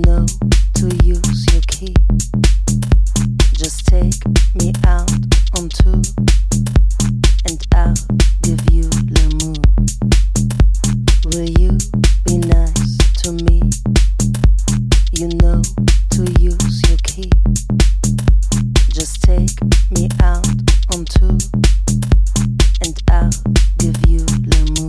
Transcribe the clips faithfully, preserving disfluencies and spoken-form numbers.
know to use your key. Just take me out on two, and I'll give you l'amour. Will you be nice to me? You know to use your key. Just take me out on two, and I'll give you l'amour.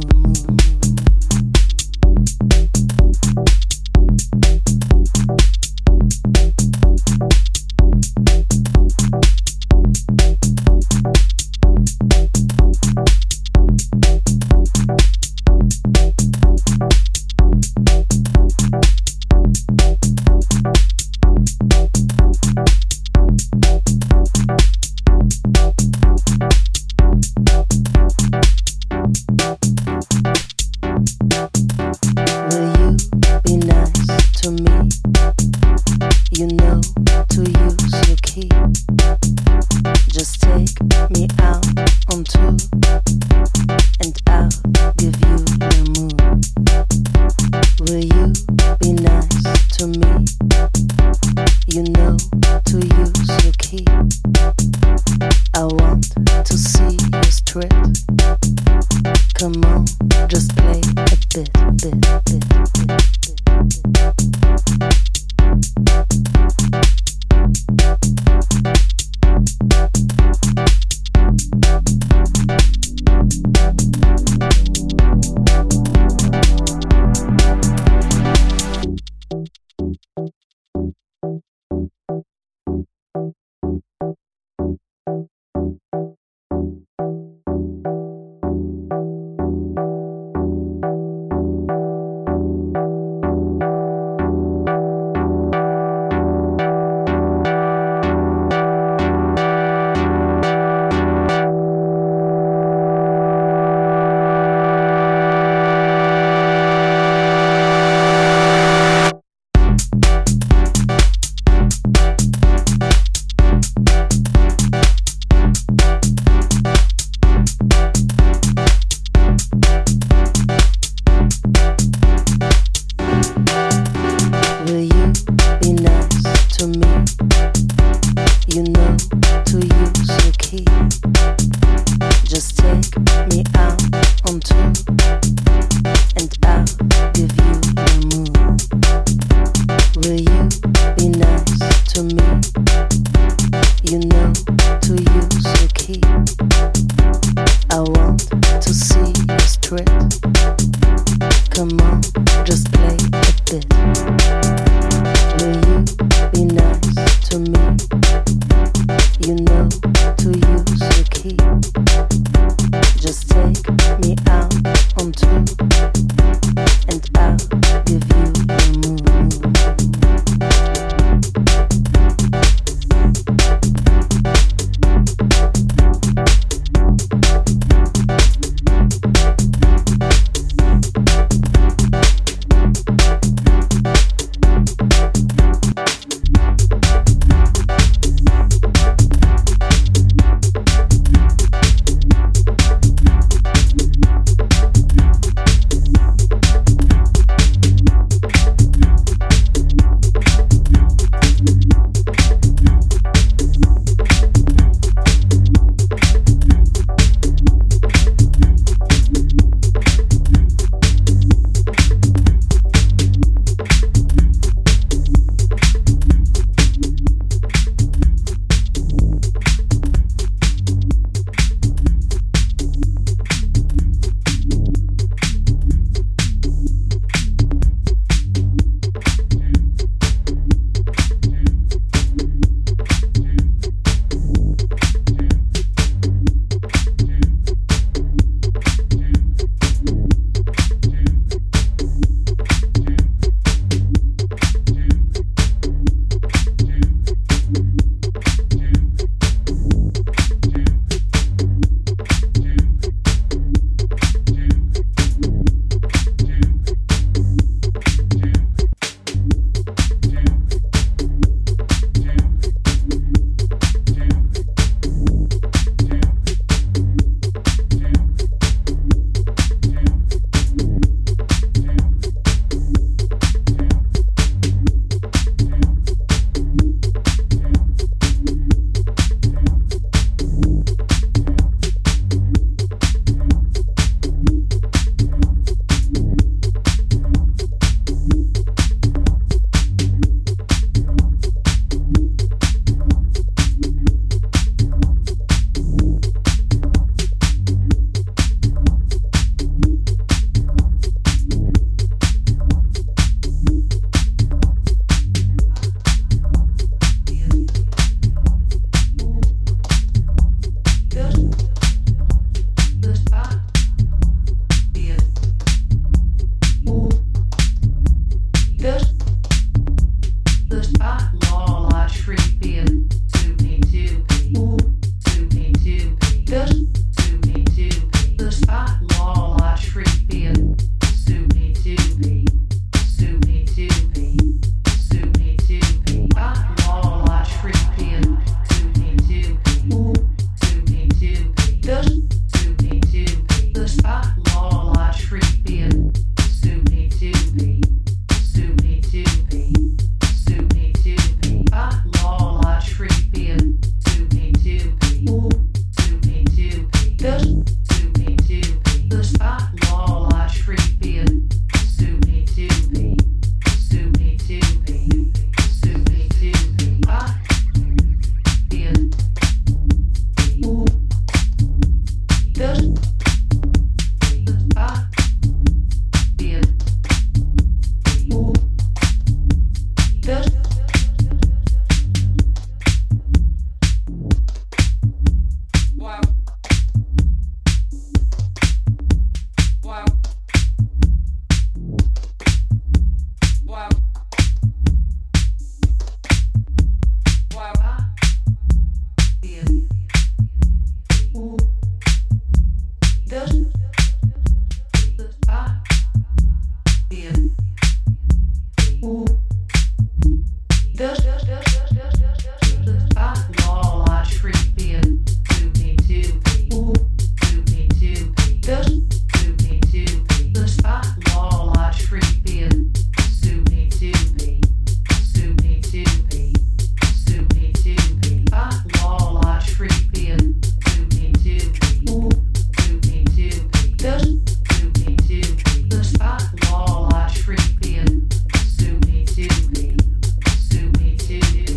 To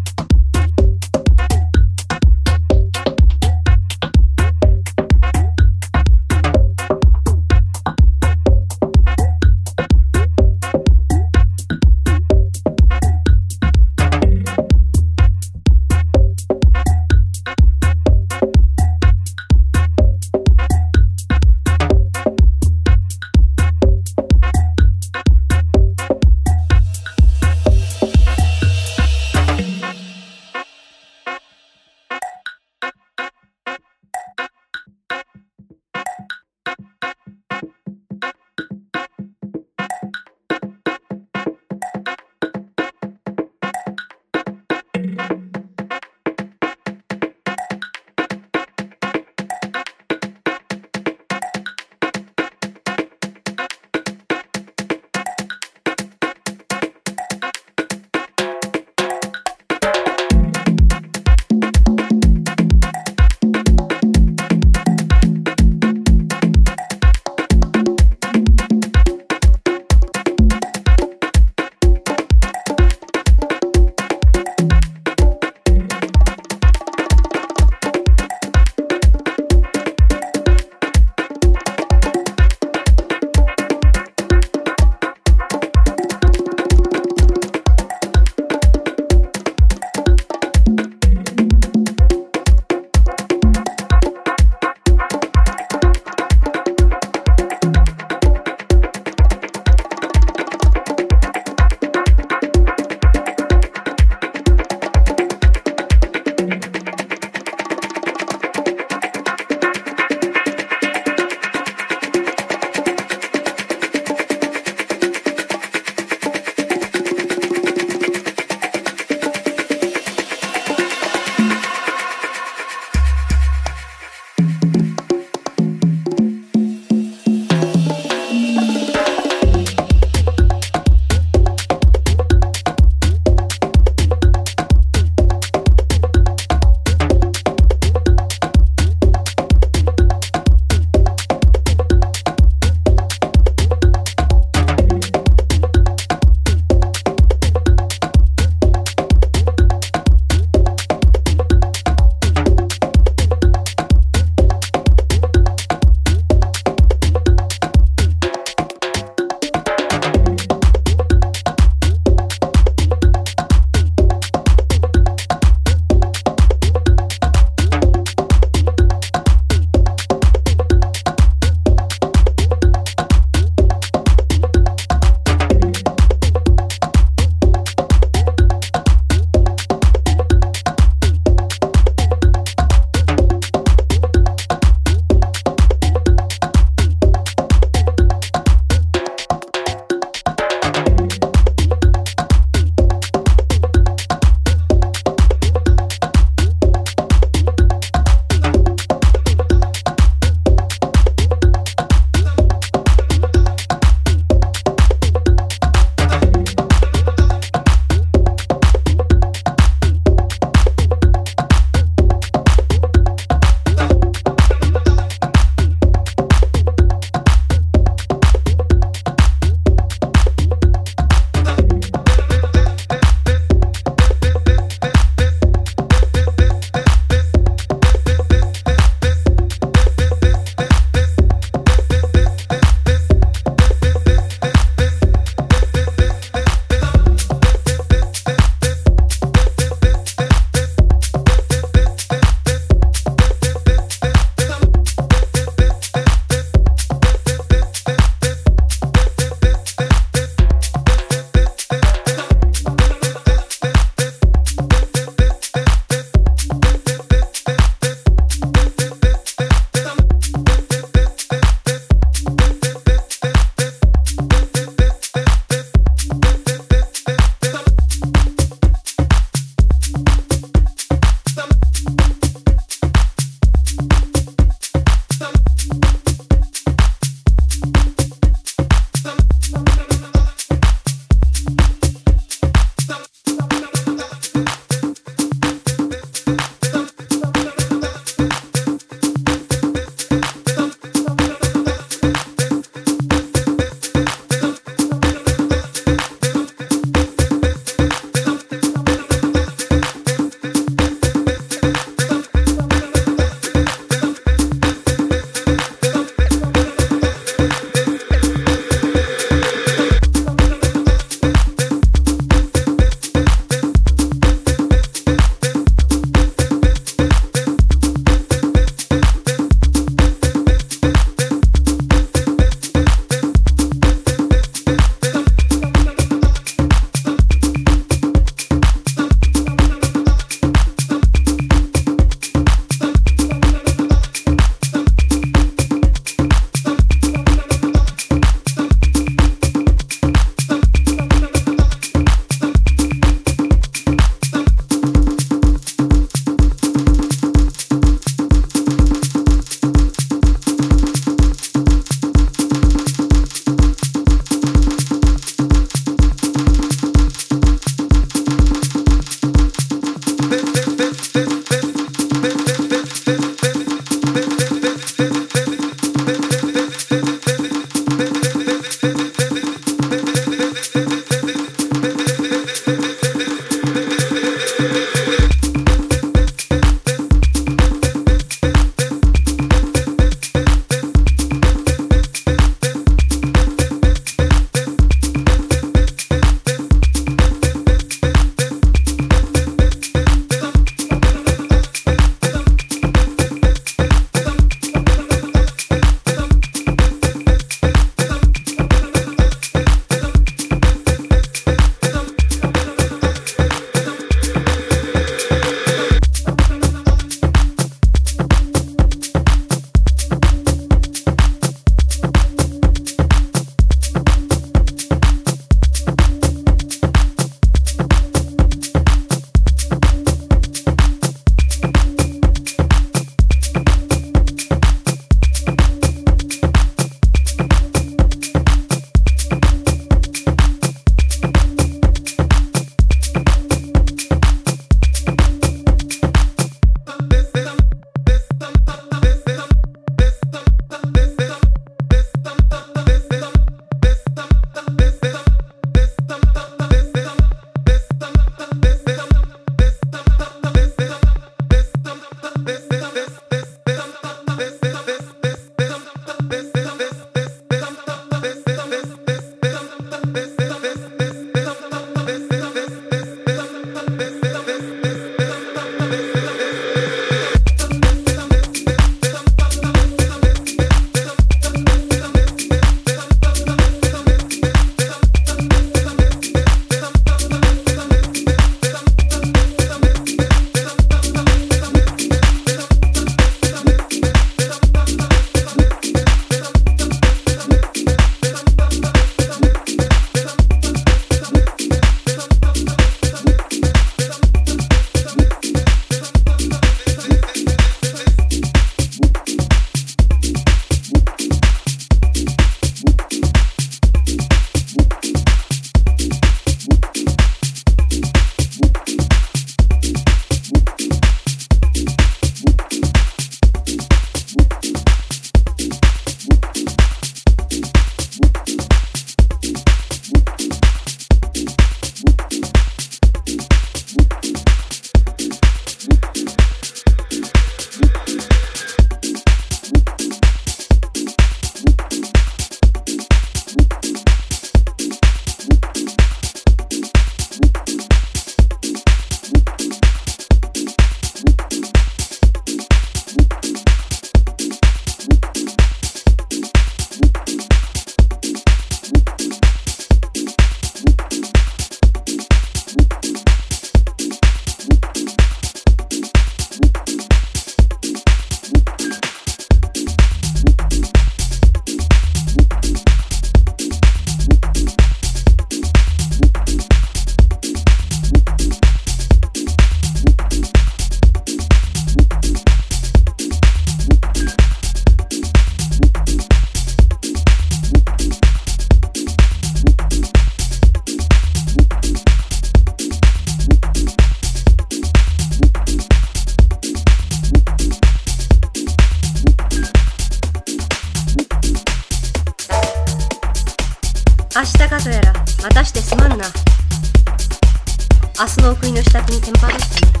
まんな。明日の送りの支度に手間取ったね。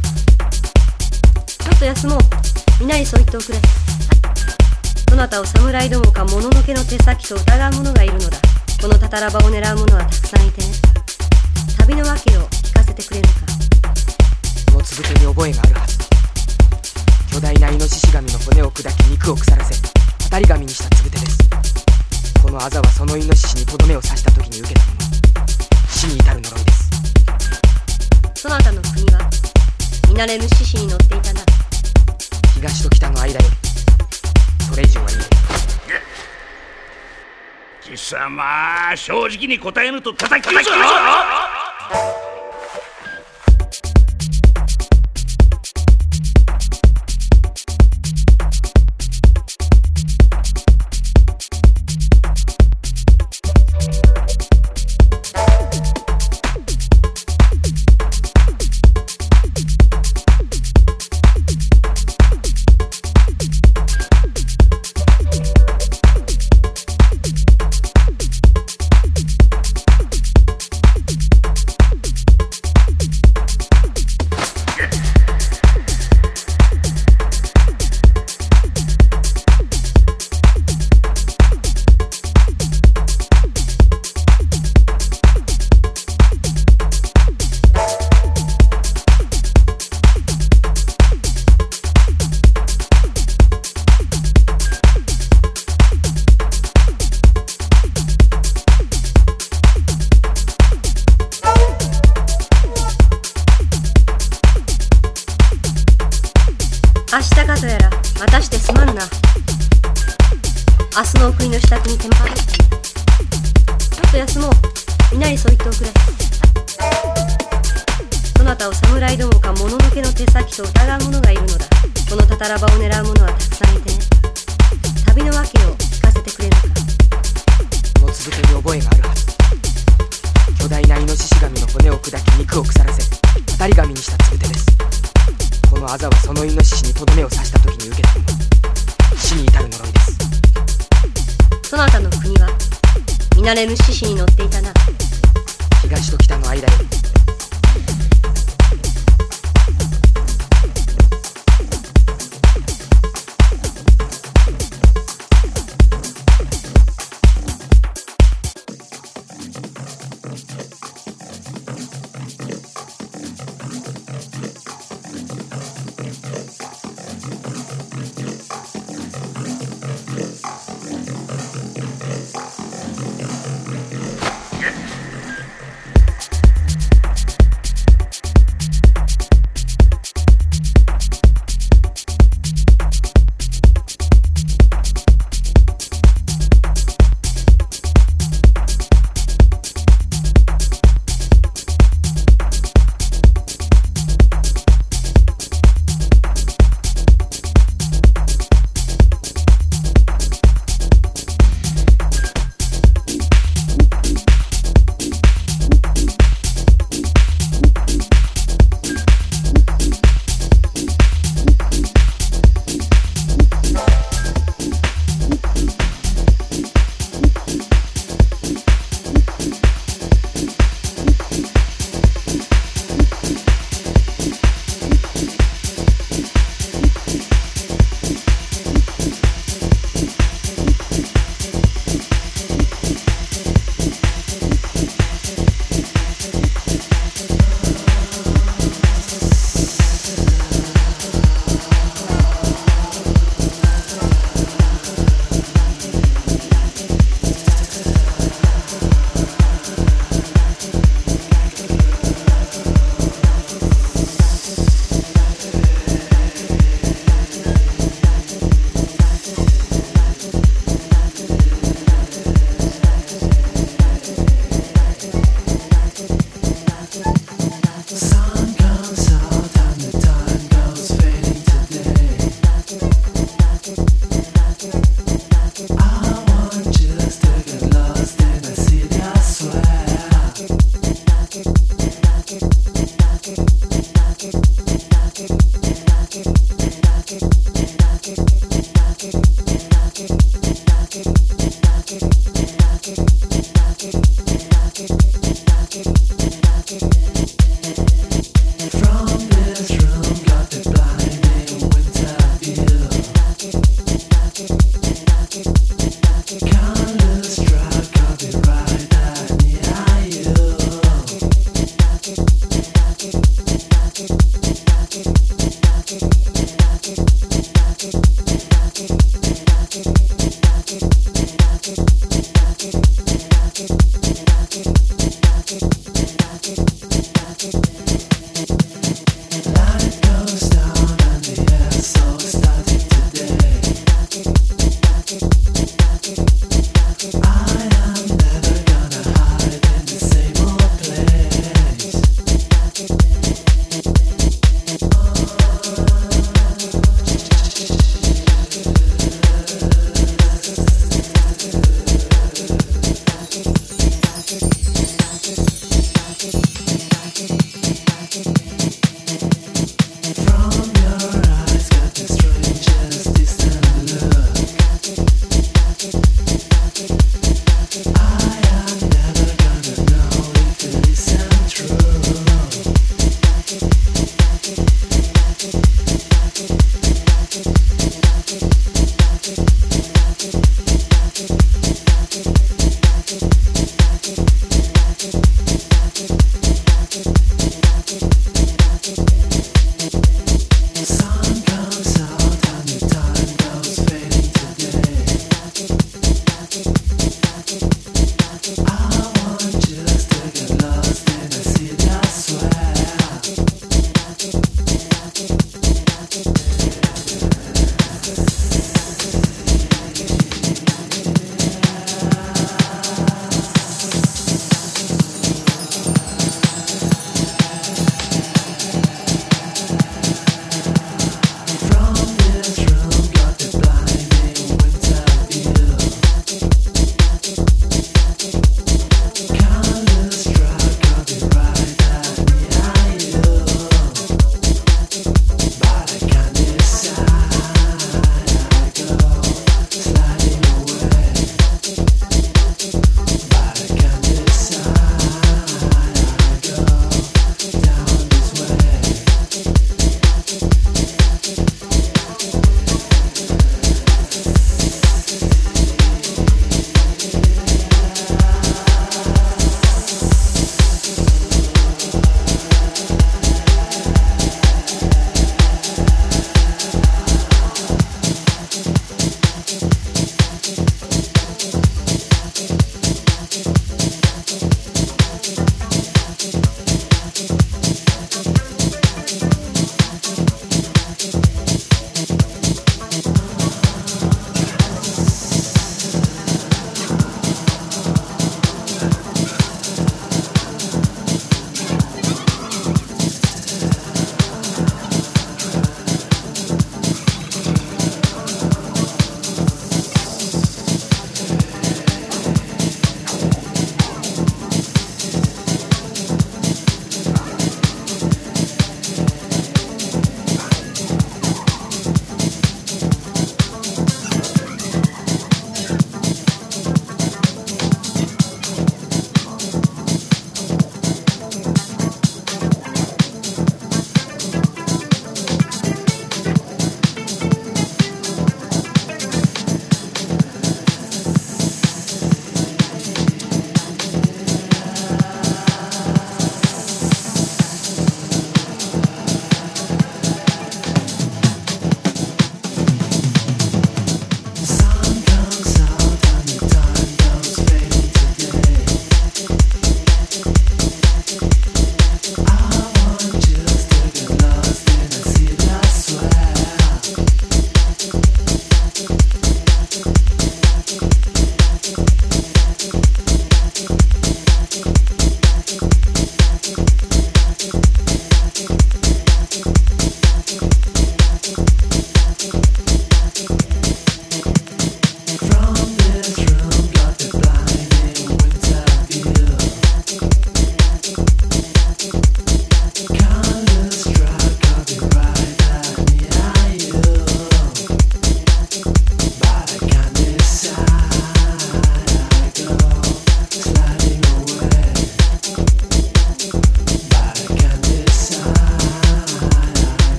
ちょっと休もう。みんなにそう言っておくれ。そなたを侍どもかもののけの手先と疑う者がいるのだ。このたたら場を狙う者はたくさんいてね。旅の訳を聞かせてくれぬか。 このつぶてに覚えがあるはず。巨大なイノシシ神の骨を砕き肉を腐らせたたり神にしたつぶてです。このあざはそのイノシシにとどめを刺した時に受けたもの。死に至る呪いです。 そなたの国は見慣れぬ獅子に乗っていたな。 東と北の間よりそれ以上は言えない。 貴様、正直に答えぬと叩き切るぞ。明日かとやらまたしてすまんな。明日の送りの支度に手間取ったね。ちょっと休もう。みんなにそう言っておくれ。そなたを侍どもかもののけの手先と疑う者がいるのだ。このたたら場を狙う者はたくさんいてね。旅の訳を聞かせてくれぬか。 このつぶてに覚えがあるはず。巨大なイノシシ神の骨を砕き肉を腐らせたたり神にしたつぶてです。このあざはそのイノシシにとどめを刺した時に受けたもの。死に至る呪いです。 そなたの国は見慣れぬ獅子に乗っていたな。 東と北の間より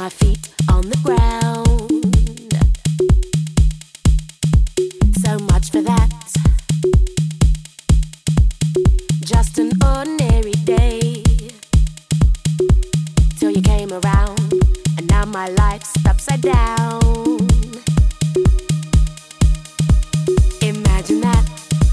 my feet on the ground. So much for that. Just an ordinary day till you came around, and now my life's upside down. Imagine that.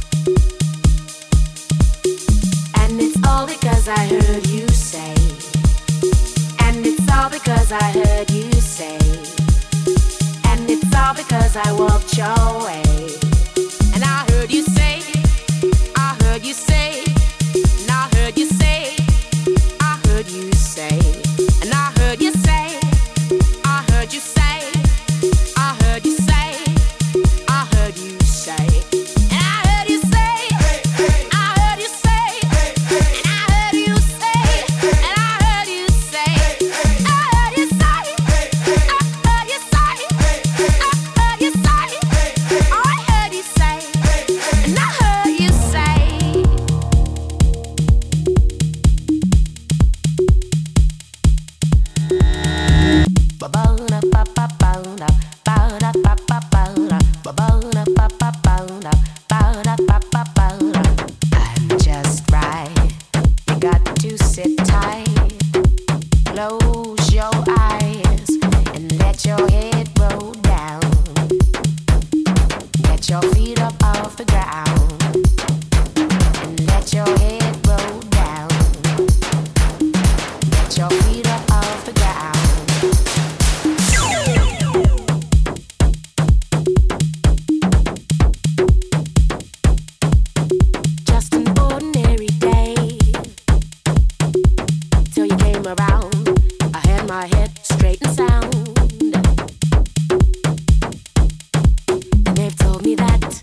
And it's all because I heard you say. And it's all because I heard you say. And it's all because I walked your way. And I heard you say, I heard you say, and I heard you say, I heard you say, and I heard you say, I heard you say, I heard you say, I heard you say, and I heard you say, I heard you say, and I heard you say, and I heard you say, I heard you say, I heard you say, I heard you say, oh, I heard you say, and I heard you say. I'm just right. You got to sit tight. Close your eyes and let your head roll down. Get your feet up off the ground and let your head roll down. Get your feet up off the ground. Just an ordinary day till you came around. I had my head straight and sound, and they've told me that